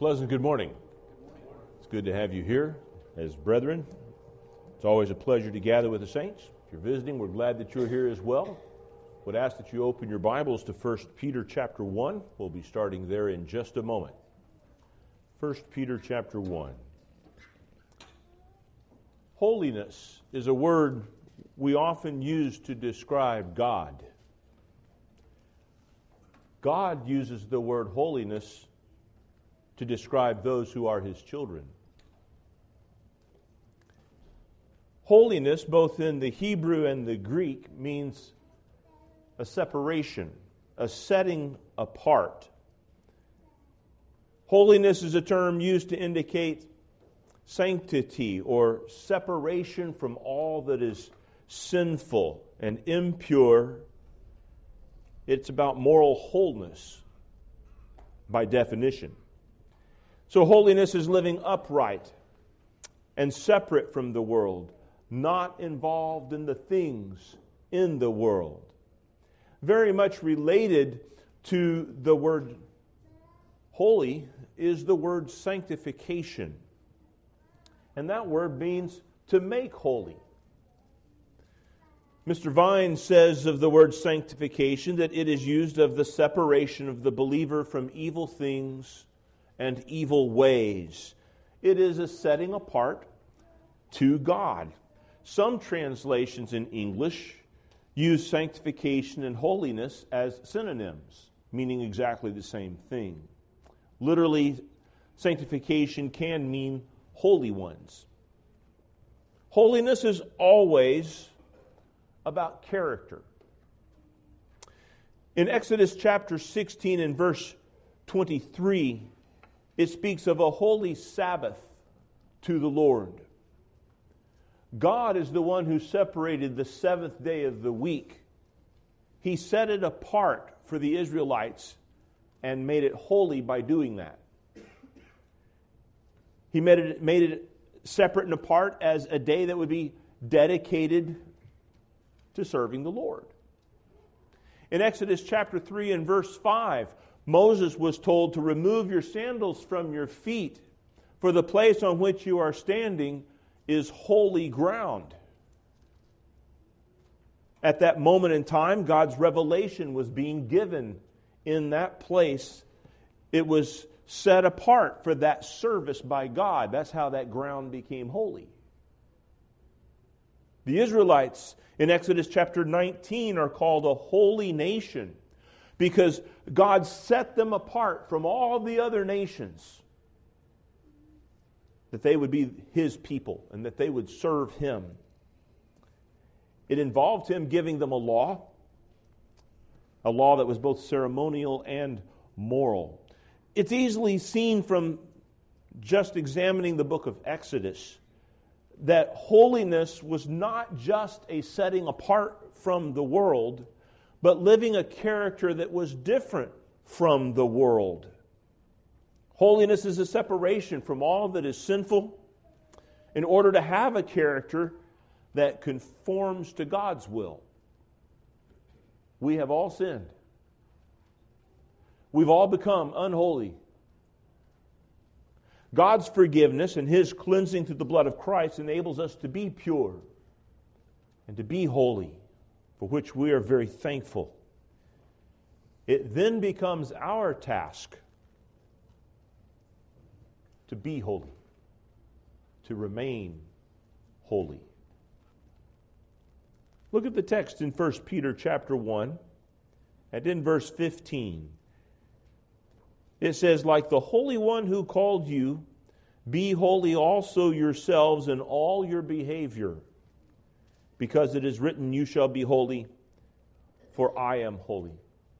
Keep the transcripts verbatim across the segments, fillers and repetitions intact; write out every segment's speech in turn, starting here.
pleasant good morning. It's good to have you here as brethren. It's always a pleasure to gather with the saints. If you're visiting, we're glad that you're here as well. Would ask that you open your Bibles to First Peter chapter one. We'll be starting there in just a moment. First Peter chapter one. Holiness is a word we often use to describe God. God uses the word holiness to describe those who are His children. Holiness, both in the Hebrew and the Greek, means a separation, a setting apart. Holiness is a term used to indicate sanctity or separation from all that is sinful and impure. It's about moral wholeness by definition. So holiness is living upright and separate from the world, not involved in the things in the world. Very much related to the word holy is the word sanctification. And that word means to make holy. Mister Vine says of the word sanctification that it is used of the separation of the believer from evil things and evil ways. It is a setting apart to God. Some translations in English use sanctification and holiness as synonyms, meaning exactly the same thing. Literally, sanctification can mean holy ones. Holiness is always about character. In Exodus chapter sixteen and verse twenty-three, it speaks of a holy Sabbath to the Lord. God is the one who separated the seventh day of the week. He set it apart for the Israelites and made it holy by doing that. He made it, made it separate and apart as a day that would be dedicated to serving the Lord. In Exodus chapter three and verse five, Moses was told to remove your sandals from your feet, for the place on which you are standing is holy ground. At that moment in time, God's revelation was being given in that place. It was set apart for that service by God. That's how that ground became holy. The Israelites in Exodus chapter nineteen are called a holy nation because God set them apart from all the other nations, that they would be His people and that they would serve Him. It involved Him giving them a law, a law that was both ceremonial and moral. It's easily seen from just examining the book of Exodus that holiness was not just a setting apart from the world, but living a character that was different from the world. Holiness is a separation from all that is sinful in order to have a character that conforms to God's will. We have all sinned. We've all become unholy. God's forgiveness and His cleansing through the blood of Christ enables us to be pure and to be holy, for which we are very thankful. It then becomes our task to be holy, to remain holy. Look at the text in First Peter chapter one, and in verse fifteen. It says, like the Holy One who called you, be holy also yourselves in all your behavior, because it is written, you shall be holy, for I am holy.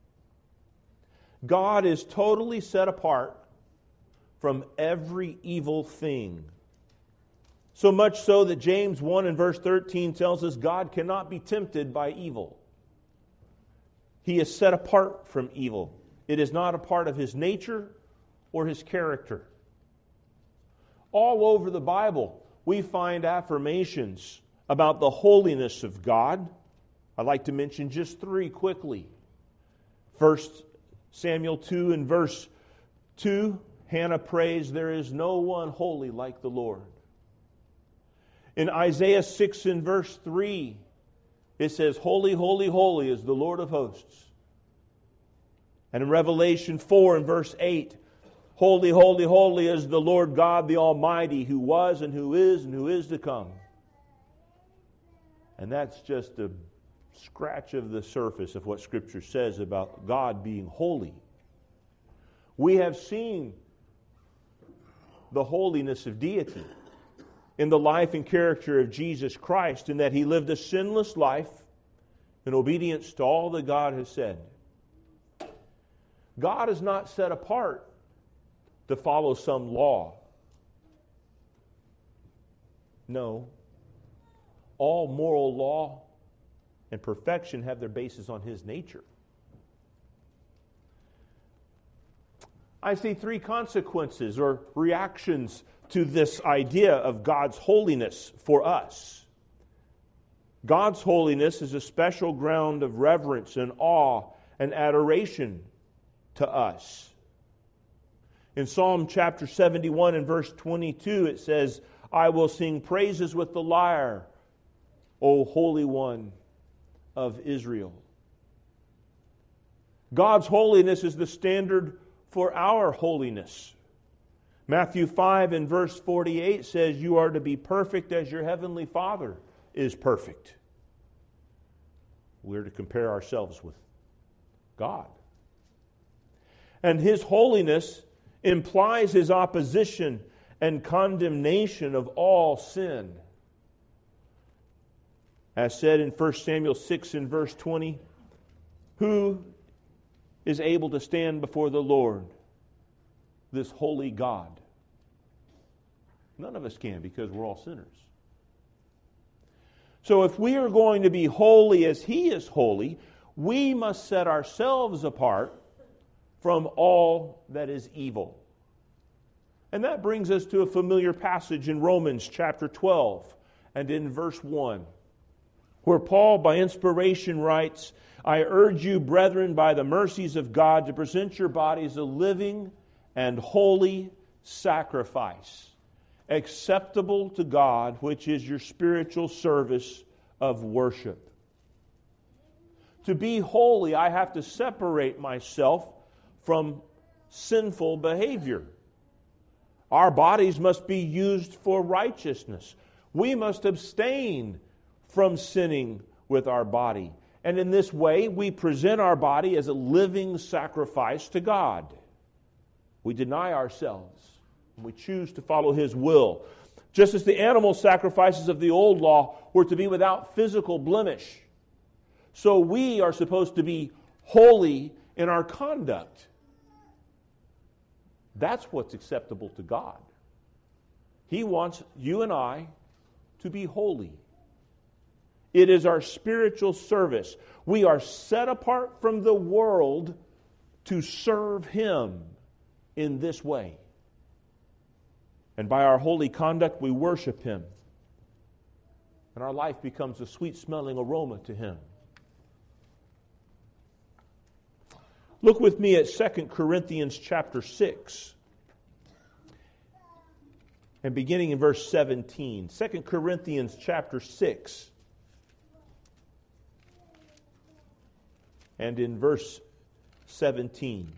God is totally set apart from every evil thing. So much so that James one and verse thirteen tells us God cannot be tempted by evil. He is set apart from evil. It is not a part of His nature or His character. All over the Bible, we find affirmations about the holiness of God. I'd like to mention just three quickly. First Samuel two and verse two, Hannah prays, there is no one holy like the Lord. In Isaiah six and verse three, it says, holy, holy, holy is the Lord of hosts. And in Revelation four and verse eight, holy, holy, holy is the Lord God the Almighty, who was and who is and who is to come. And that's just a scratch of the surface of what Scripture says about God being holy. We have seen the holiness of deity in the life and character of Jesus Christ, in that He lived a sinless life in obedience to all that God has said. God is not set apart to follow some law. No. All moral law and perfection have their basis on His nature. I see three consequences or reactions to this idea of God's holiness for us. God's holiness is a special ground of reverence and awe and adoration to us. In Psalm chapter seventy-one and verse twenty-two, it says, I will sing praises with the lyre, O Holy One of Israel. God's holiness is the standard for our holiness. Matthew five and verse forty-eight says, you are to be perfect as your heavenly Father is perfect. We're to compare ourselves with God. And His holiness implies His opposition and condemnation of all sin. As said in First Samuel six and verse twenty, who is able to stand before the Lord, this holy God? None of us can, because we're all sinners. So if we are going to be holy as He is holy, we must set ourselves apart from all that is evil. And that brings us to a familiar passage in Romans chapter twelve and in verse one, where Paul, by inspiration, writes, I urge you, brethren, by the mercies of God, to present your bodies a living and holy sacrifice, acceptable to God, which is your spiritual service of worship. To be holy, I have to separate myself from sinful behavior. Our bodies must be used for righteousness. We must abstain from sinning with our body. And in this way, we present our body as a living sacrifice to God. We deny ourselves, and we choose to follow His will. Just as the animal sacrifices of the old law were to be without physical blemish, so we are supposed to be holy in our conduct. That's what's acceptable to God. He wants you and I to be holy. It is our spiritual service. We are set apart from the world to serve Him in this way. And by our holy conduct, we worship Him. And our life becomes a sweet-smelling aroma to Him. Look with me at Second Corinthians chapter six. And beginning in verse seventeen. Second Corinthians chapter six. And in verse seventeen.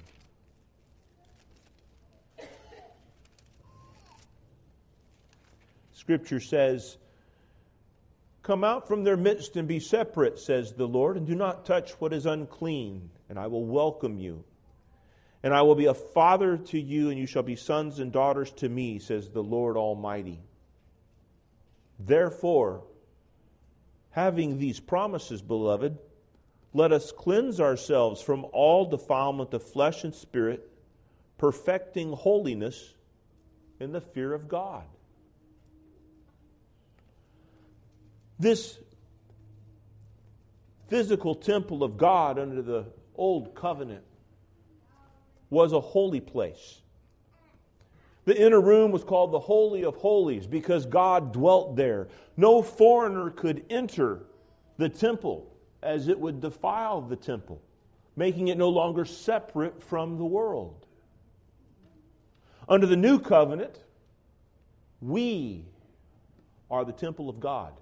Scripture says, come out from their midst and be separate, says the Lord, and do not touch what is unclean, and I will welcome you. And I will be a father to you, and you shall be sons and daughters to me, says the Lord Almighty. Therefore, having these promises, beloved, let us cleanse ourselves from all defilement of flesh and spirit, perfecting holiness in the fear of God. This physical temple of God under the old covenant was a holy place. The inner room was called the Holy of Holies because God dwelt there. No foreigner could enter the temple, as it would defile the temple, making it no longer separate from the world. Under the new covenant, we are the temple of God.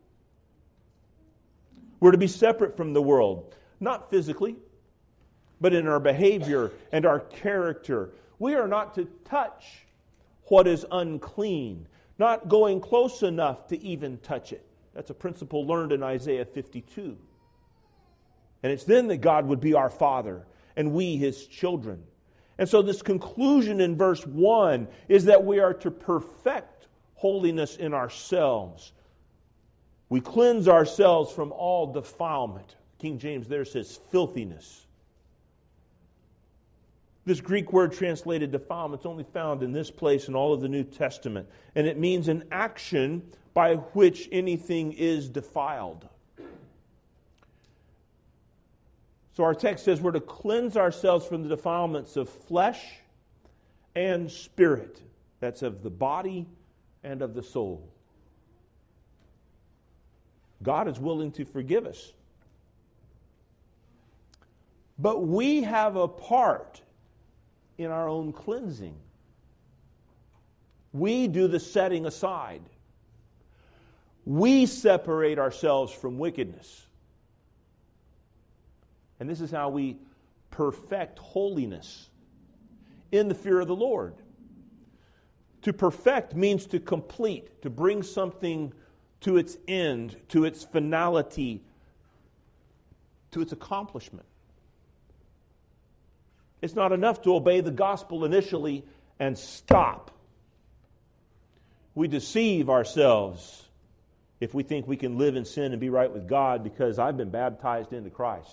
We're to be separate from the world, not physically, but in our behavior and our character. We are not to touch what is unclean, not going close enough to even touch it. That's a principle learned in Isaiah fifty-two. And it's then that God would be our Father and we His children. And so this conclusion in verse one is that we are to perfect holiness in ourselves. We cleanse ourselves from all defilement. King James there says filthiness. This Greek word translated defilement is only found in this place in all of the New Testament. And it means an action by which anything is defiled. So our text says we're to cleanse ourselves from the defilements of flesh and spirit. That's of the body and of the soul. God is willing to forgive us. But we have a part in our own cleansing. We do the setting aside. We separate ourselves from wickedness. And this is how we perfect holiness in the fear of the Lord. To perfect means to complete, to bring something to its end, to its finality, to its accomplishment. It's not enough to obey the gospel initially and stop. We deceive ourselves if we think we can live in sin and be right with God because I've been baptized into Christ.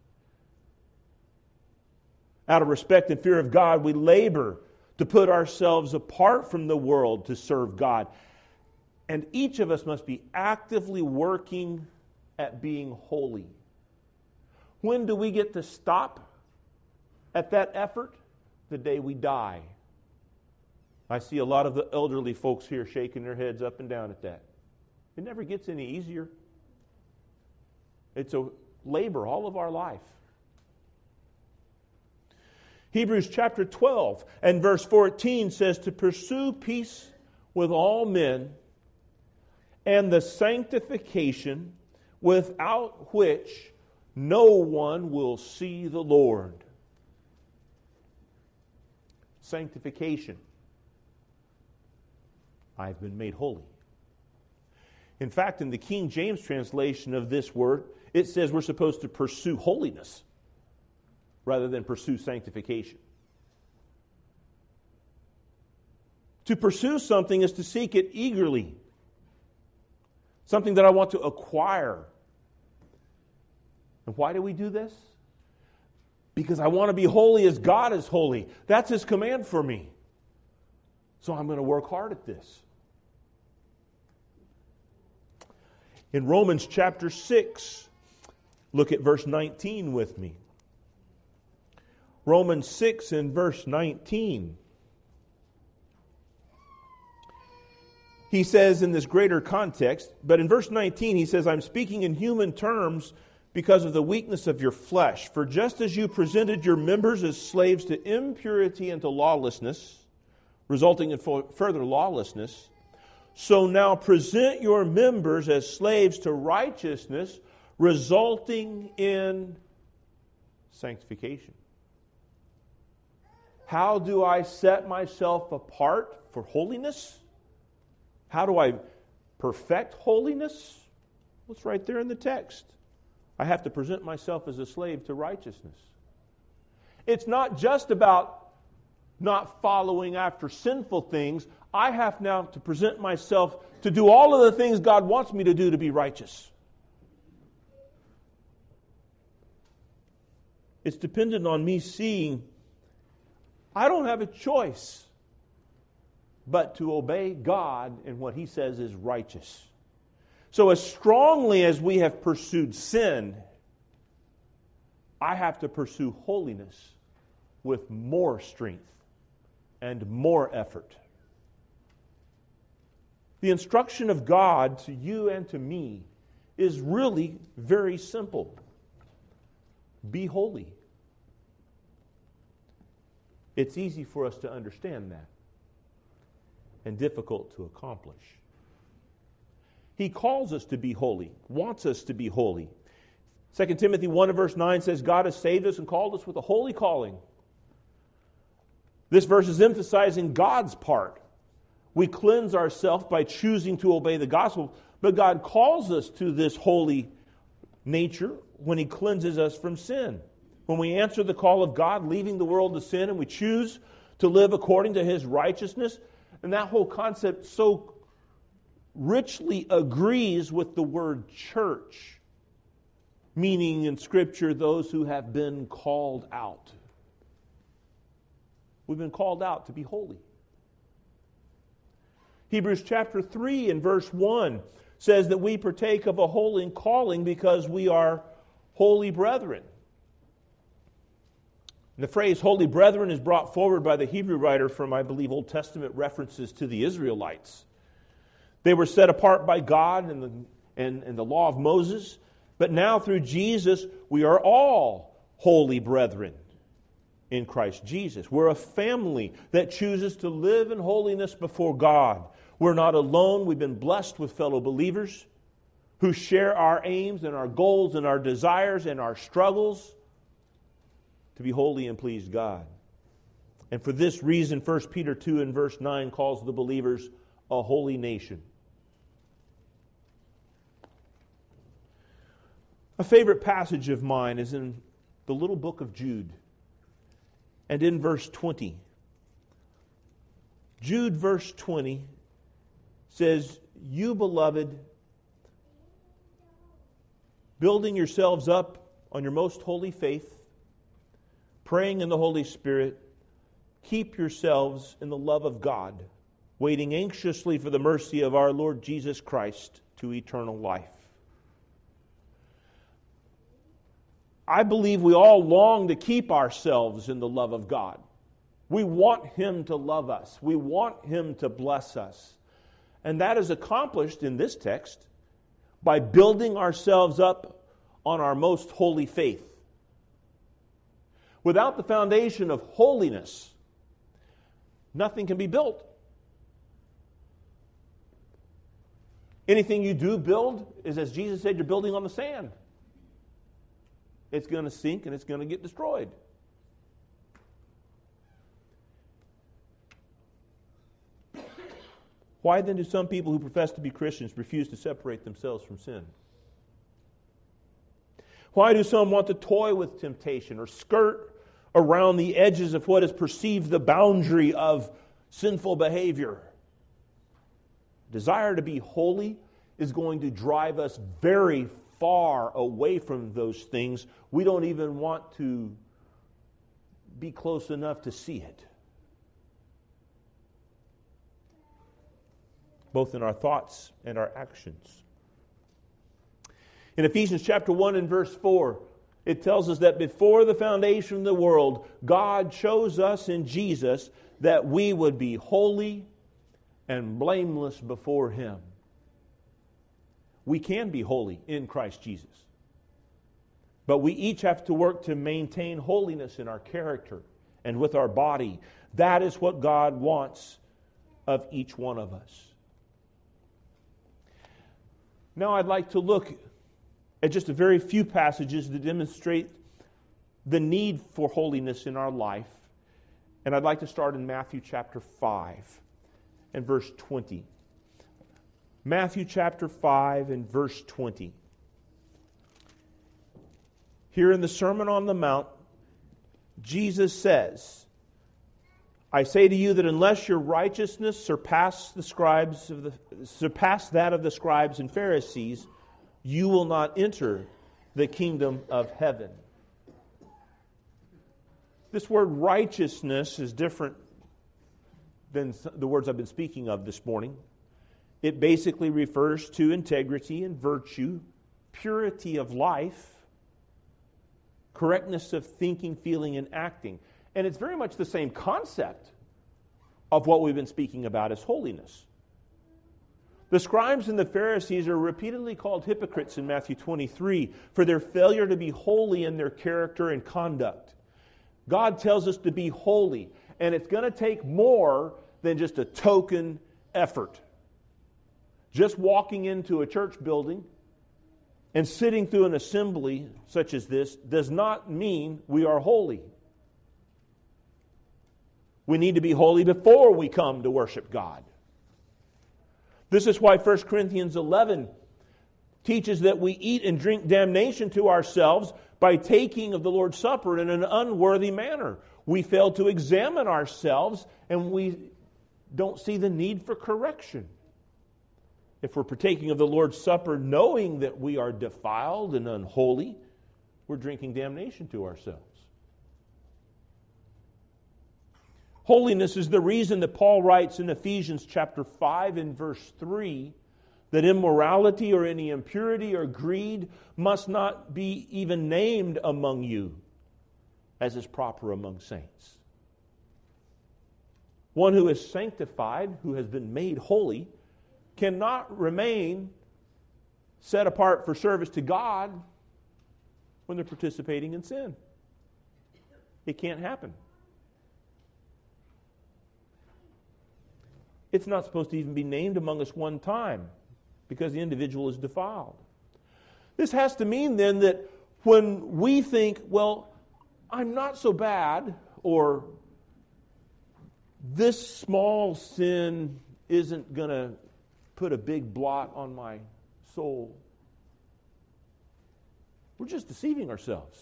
Out of respect and fear of God, we labor to put ourselves apart from the world to serve God. And each of us must be actively working at being holy. When do we get to stop at that effort? The day we die. I see a lot of the elderly folks here shaking their heads up and down at that. It never gets any easier. It's a labor all of our life. Hebrews chapter twelve and verse fourteen says to pursue peace with all men and the sanctification without which no one will see the Lord. Sanctification. I've been made holy. In fact, in the King James translation of this word, it says we're supposed to pursue holiness rather than pursue sanctification. To pursue something is to seek it eagerly. Something that I want to acquire. And why do we do this? Because I want to be holy as God is holy. That's His command for me. So I'm going to work hard at this. In Romans chapter six, look at verse nineteen with me. Romans six and verse nineteen. He says in this greater context, but in verse nineteen he says, I'm speaking in human terms because of the weakness of your flesh. For just as you presented your members as slaves to impurity and to lawlessness, resulting in further lawlessness, so now present your members as slaves to righteousness, resulting in sanctification. How do I set myself apart for holiness? How do I perfect holiness? Well, it's right there in the text. I have to present myself as a slave to righteousness. It's not just about not following after sinful things. I have now to present myself to do all of the things God wants me to do to be righteous. It's dependent on me seeing I don't have a choice but to obey God in what He says is righteous. So as strongly as we have pursued sin, I have to pursue holiness with more strength and more effort. The instruction of God to you and to me is really very simple. Be holy. It's easy for us to understand that and difficult to accomplish. He calls us to be holy, wants us to be holy. Second Timothy one and verse nine says, God has saved us and called us with a holy calling. This verse is emphasizing God's part. We cleanse ourselves by choosing to obey the gospel, but God calls us to this holy nature when He cleanses us from sin. When we answer the call of God, leaving the world to sin, and we choose to live according to His righteousness, and that whole concept so richly agrees with the word church, meaning in Scripture those who have been called out. We've been called out to be holy. Hebrews chapter three and verse one says that we partake of a holy calling because we are holy brethren. And the phrase holy brethren is brought forward by the Hebrew writer from, I believe, Old Testament references to the Israelites. They were set apart by God and the, and, and the law of Moses, but now through Jesus we are all holy brethren in Christ Jesus. We're a family that chooses to live in holiness before God. We're not alone. We've been blessed with fellow believers who share our aims and our goals and our desires and our struggles to be holy and please God. And for this reason, First Peter two and verse nine calls the believers a holy nation. A favorite passage of mine is in the little book of Jude. And in verse twenty, Jude verse twenty says, you beloved, building yourselves up on your most holy faith, praying in the Holy Spirit, keep yourselves in the love of God, waiting anxiously for the mercy of our Lord Jesus Christ to eternal life. I believe we all long to keep ourselves in the love of God. We want Him to love us. We want Him to bless us. And that is accomplished in this text by building ourselves up on our most holy faith. Without the foundation of holiness, nothing can be built. Anything you do build is, as Jesus said, you're building on the sand. It's going to sink and it's going to get destroyed. Why then do some people who profess to be Christians refuse to separate themselves from sin? Why do some want to toy with temptation or skirt around the edges of what is perceived the boundary of sinful behavior? Desire to be holy is going to drive us very far away from those things. We don't even want to be close enough to see it. Both in our thoughts and our actions. In Ephesians chapter one and verse four, it tells us that before the foundation of the world, God chose us in Jesus that we would be holy and blameless before Him. We can be holy in Christ Jesus. But we each have to work to maintain holiness in our character and with our body. That is what God wants of each one of us. Now I'd like to look at just a very few passages that demonstrate the need for holiness in our life. And I'd like to start in Matthew chapter five and verse twenty. Matthew chapter five and verse twenty. Here in the Sermon on the Mount, Jesus says, I say to you that unless your righteousness surpass the scribes of the surpass that of the scribes and Pharisees, you will not enter the kingdom of heaven. This word righteousness is different than the words I've been speaking of this morning. It basically refers to integrity and virtue, purity of life, correctness of thinking, feeling, and acting. And it's very much the same concept of what we've been speaking about as holiness. The scribes and the Pharisees are repeatedly called hypocrites in Matthew twenty-three for their failure to be holy in their character and conduct. God tells us to be holy, and it's going to take more than just a token effort. Just walking into a church building and sitting through an assembly such as this does not mean we are holy. We need to be holy before we come to worship God. This is why First Corinthians eleven teaches that we eat and drink damnation to ourselves by taking of the Lord's Supper in an unworthy manner. We fail to examine ourselves, and we don't see the need for correction. If we're partaking of the Lord's Supper knowing that we are defiled and unholy, we're drinking damnation to ourselves. Holiness is the reason that Paul writes in Ephesians chapter five and verse three that immorality or any impurity or greed must not be even named among you, as is proper among saints. One who is sanctified, who has been made holy, cannot remain set apart for service to God when they're participating in sin. It can't happen. It's not supposed to even be named among us one time because the individual is defiled. This has to mean then that when we think, well, I'm not so bad, or this small sin isn't going to put a big blot on my soul, we're just deceiving ourselves.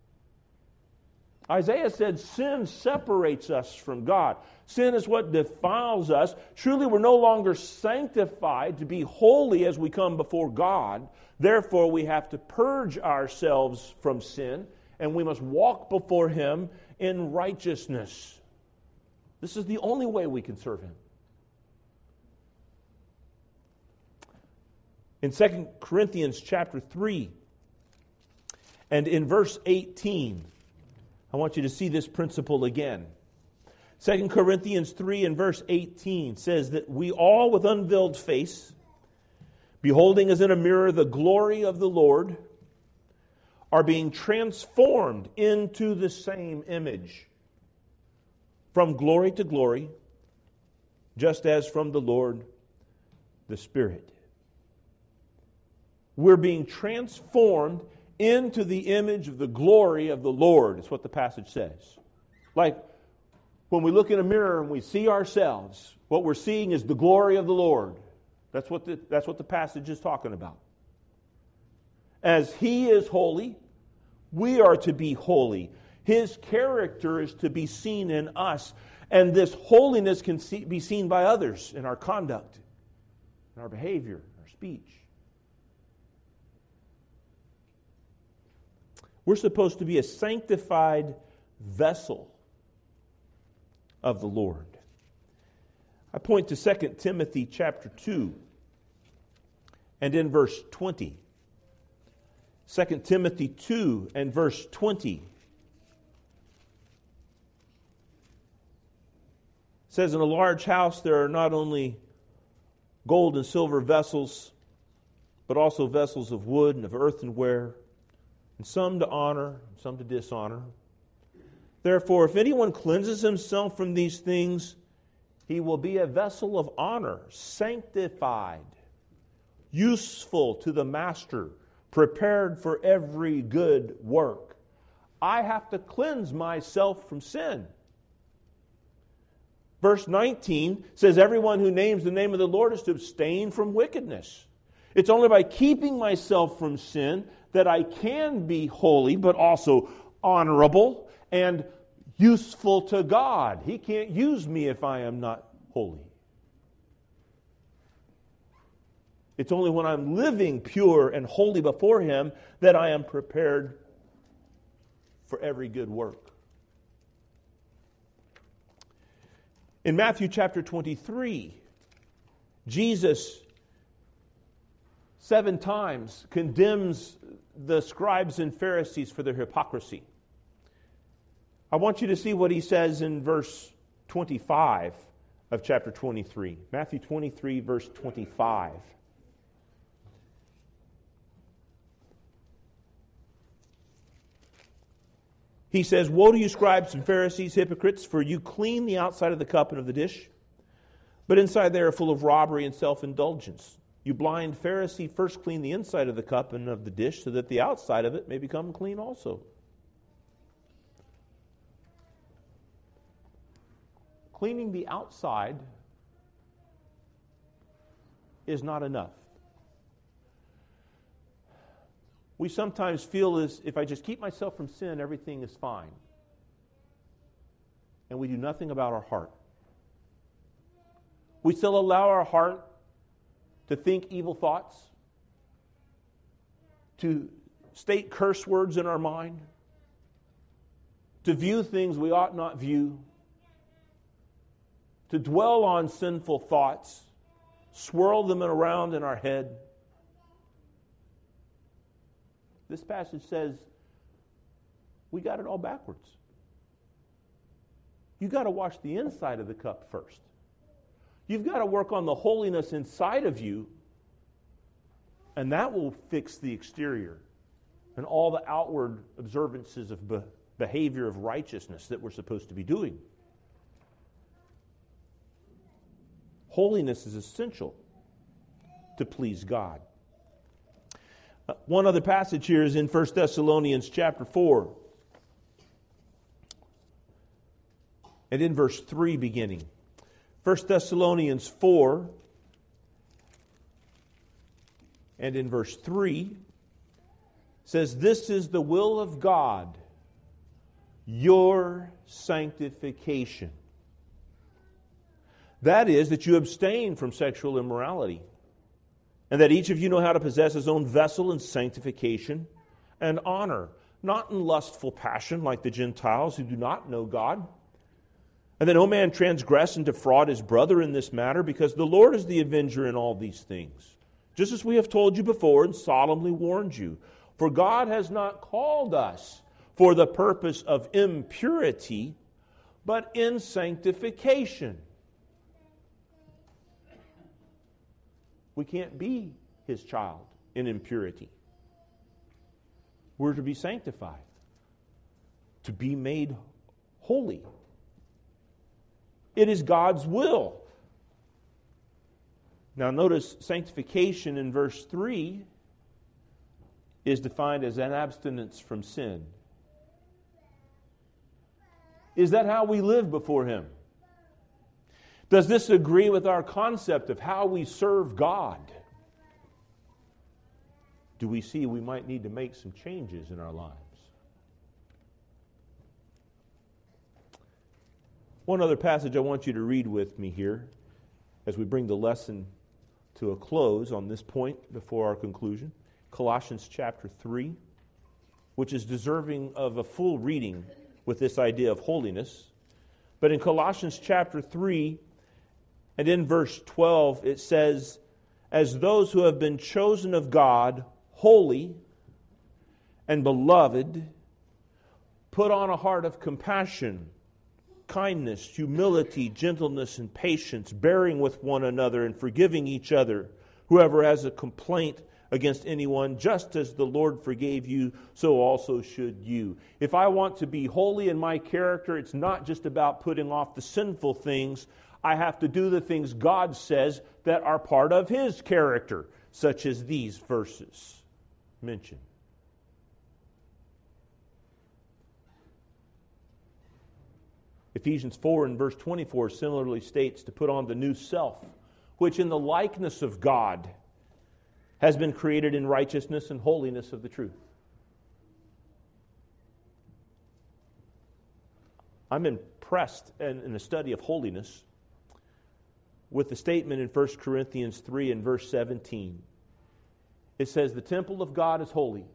Isaiah said sin separates us from God. Sin is what defiles us. Truly, we're no longer sanctified to be holy as we come before God. Therefore, we have to purge ourselves from sin, and we must walk before Him in righteousness. This is the only way we can serve Him. In Second Corinthians chapter three, and in verse eighteen, I want you to see this principle again. Second Corinthians three and verse eighteen says that we all with unveiled face, beholding as in a mirror the glory of the Lord, are being transformed into the same image, from glory to glory, just as from the Lord the Spirit. We're being transformed into the image of the glory of the Lord. It's what the passage says. Like when we look in a mirror and we see ourselves, what we're seeing is the glory of the Lord. That's what the, that's what the passage is talking about. As He is holy, we are to be holy. His character is to be seen in us. And this holiness can see, be seen by others in our conduct, in our behavior, in our speech. We're supposed to be a sanctified vessel of the Lord. I point to Second Timothy chapter two and in verse twenty. Second Timothy two and verse twenty. It says, in a large house there are not only gold and silver vessels, but also vessels of wood and of earthenware, and some to honor, some to dishonor. Therefore, if anyone cleanses himself from these things, he will be a vessel of honor, sanctified, useful to the master, prepared for every good work. I have to cleanse myself from sin. Verse nineteen says, everyone who names the name of the Lord is to abstain from wickedness. It's only by keeping myself from sin that I can be holy, but also honorable and useful to God. He can't use me if I am not holy. It's only when I'm living pure and holy before Him that I am prepared for every good work. In Matthew chapter twenty-three, Jesus seven times condemns the scribes and Pharisees for their hypocrisy. I want you to see what He says in verse twenty-five of chapter twenty-three. Matthew twenty-three, verse twenty-five. He says, "Woe to you, scribes and Pharisees, hypocrites, for you clean the outside of the cup and of the dish, but inside they are full of robbery and self-indulgence. You blind Pharisee, first clean the inside of the cup and of the dish, so that the outside of it may become clean also." Cleaning the outside is not enough. We sometimes feel as if I just keep myself from sin, everything is fine. And we do nothing about our heart. We still allow our heart to think evil thoughts, to state curse words in our mind, to view things we ought not view, to dwell on sinful thoughts, swirl them around in our head. This passage says we got it all backwards. You've got to wash the inside of the cup first. You've got to work on the holiness inside of you, and that will fix the exterior and all the outward observances of be- behavior of righteousness that we're supposed to be doing. Holiness is essential to please God. Uh, one other passage here is in First Thessalonians chapter four. And in verse three beginning. First Thessalonians four and in verse three says, "This is the will of God, your sanctification. That is, that you abstain from sexual immorality, and that each of you know how to possess his own vessel in sanctification and honor, not in lustful passion like the Gentiles who do not know God. And that no man transgress and defraud his brother in this matter, because the Lord is the avenger in all these things, just as we have told you before and solemnly warned you. For God has not called us for the purpose of impurity, but in sanctification." We can't be his child in impurity. We're to be sanctified, to be made holy. It is God's will. Now notice sanctification in verse three is defined as an abstinence from sin. Is that how we live before him? Does this agree with our concept of how we serve God? Do we see we might need to make some changes in our lives? One other passage I want you to read with me here as we bring the lesson to a close on this point before our conclusion. Colossians chapter three, which is deserving of a full reading with this idea of holiness. But in Colossians chapter three, and in verse twelve, it says, "As those who have been chosen of God, holy and beloved, put on a heart of compassion, kindness, humility, gentleness, and patience, bearing with one another and forgiving each other. Whoever has a complaint against anyone, just as the Lord forgave you, so also should you." If I want to be holy in my character, it's not just about putting off the sinful things. I have to do the things God says that are part of his character, such as these verses mention. Ephesians four and verse twenty-four similarly states to put on the new self, which in the likeness of God has been created in righteousness and holiness of the truth. I'm impressed in, in the study of holiness with the statement in First Corinthians three and verse seventeen. It says, "The temple of God is holy,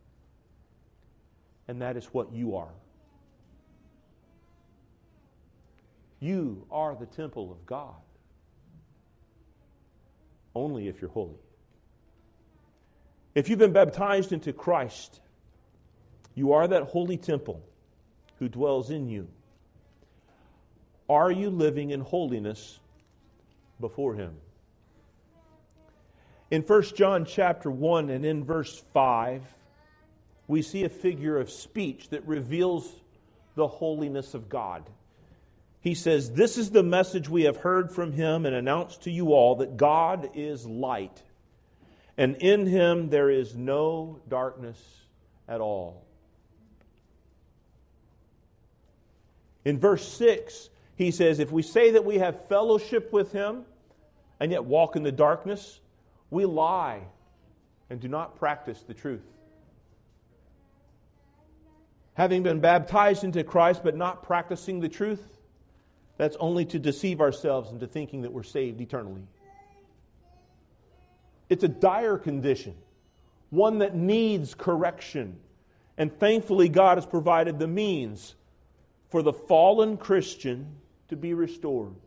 and that is what you are." You are the temple of God. Only if you're holy. If you've been baptized into Christ, you are that holy temple who dwells in you. Are you living in holiness before him? In First John chapter one and in verse five, we see a figure of speech that reveals the holiness of God. He says, "This is the message we have heard from Him and announced to you all, that God is light, and in Him there is no darkness at all." In verse six, he says, if we say that we have fellowship with Him and yet walk in the darkness, we lie and do not practice the truth. Having been baptized into Christ but not practicing the truth, that's only to deceive ourselves into thinking that we're saved eternally. It's a dire condition, one that needs correction. And thankfully, God has provided the means for the fallen Christian to be restored.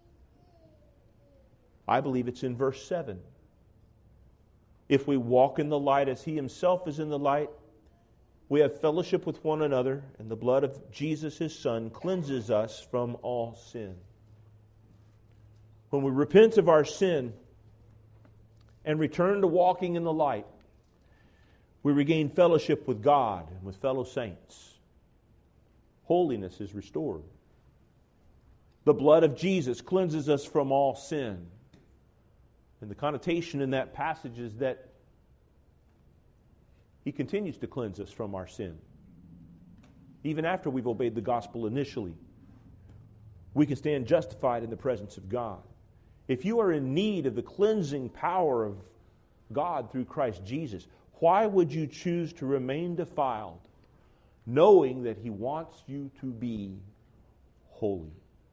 I believe it's in verse seven. If we walk in the light as He Himself is in the light, we have fellowship with one another, and the blood of Jesus, His Son, cleanses us from all sin. When we repent of our sin and return to walking in the light, we regain fellowship with God and with fellow saints. Holiness is restored. The blood of Jesus cleanses us from all sin. And the connotation in that passage is that He continues to cleanse us from our sin. Even after we've obeyed the gospel initially, we can stand justified in the presence of God. If you are in need of the cleansing power of God through Christ Jesus, why would you choose to remain defiled, knowing that He wants you to be holy?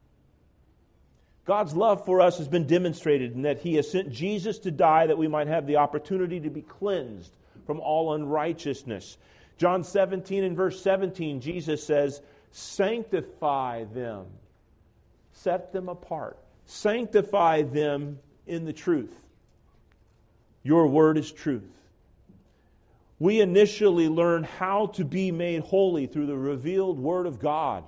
God's love for us has been demonstrated in that He has sent Jesus to die that we might have the opportunity to be cleansed from all unrighteousness. John seventeen and verse seventeen, Jesus says, "Sanctify them, set them apart. Sanctify them in the truth. Your word is truth." We initially learn how to be made holy through the revealed Word of God.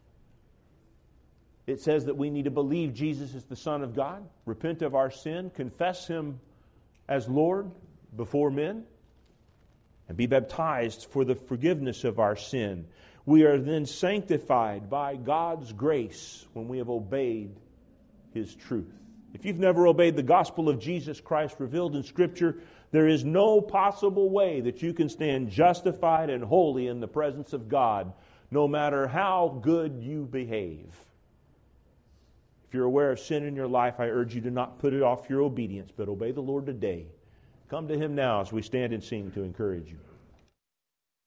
It says that we need to believe Jesus is the Son of God, repent of our sin, confess Him as Lord before men, and be baptized for the forgiveness of our sin. We are then sanctified by God's grace when we have obeyed His truth. If you've never obeyed the gospel of Jesus Christ revealed in Scripture, there is no possible way that you can stand justified and holy in the presence of God, no matter how good you behave. If you're aware of sin in your life, I urge you to not put it off your obedience, but obey the Lord today. Come to Him now as we stand and sing to encourage you.